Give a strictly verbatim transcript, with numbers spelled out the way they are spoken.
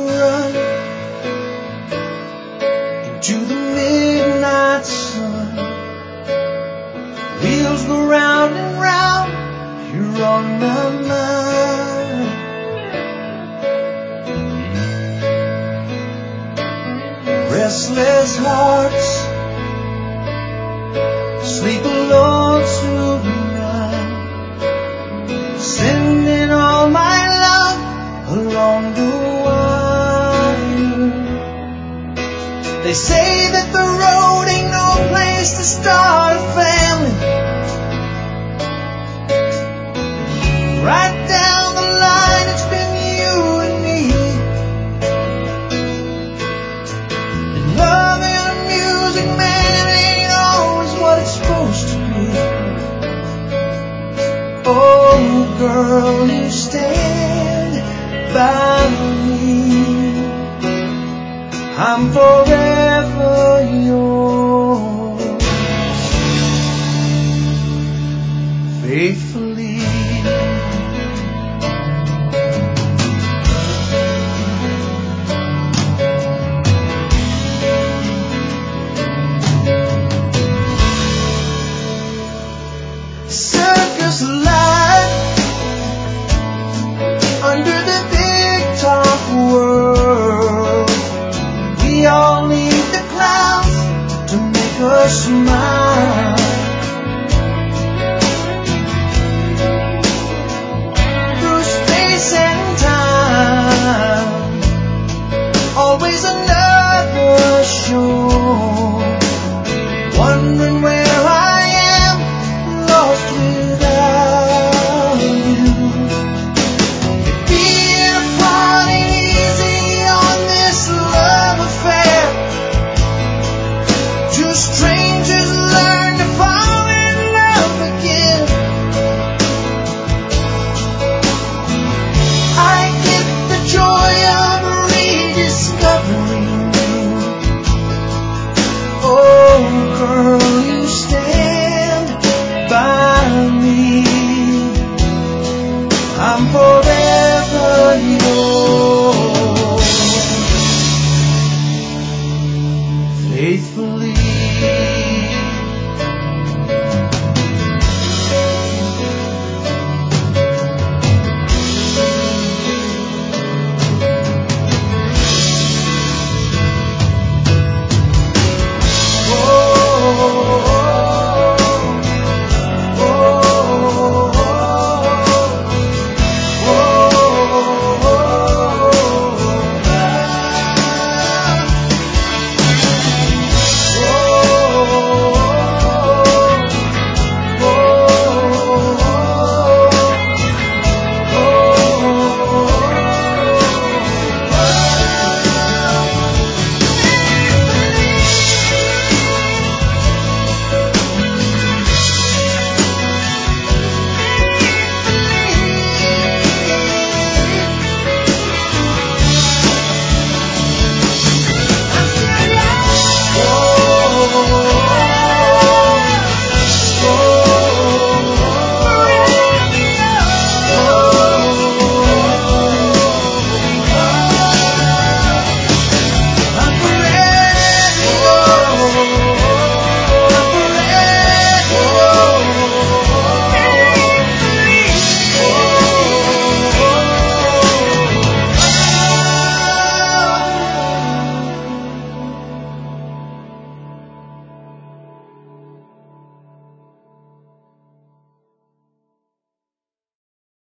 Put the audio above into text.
run into the midnight sun. Wheels go round and round, you're on my mind. Restless hearts sleep alone tonight, sending all my love along the wire. They say that the road ain't no place to start a family. Right down the line, it's been you and me. And love and music, man, it ain't always what it's supposed to be. Oh, girl, you stand by me. I'm forever yours. Faith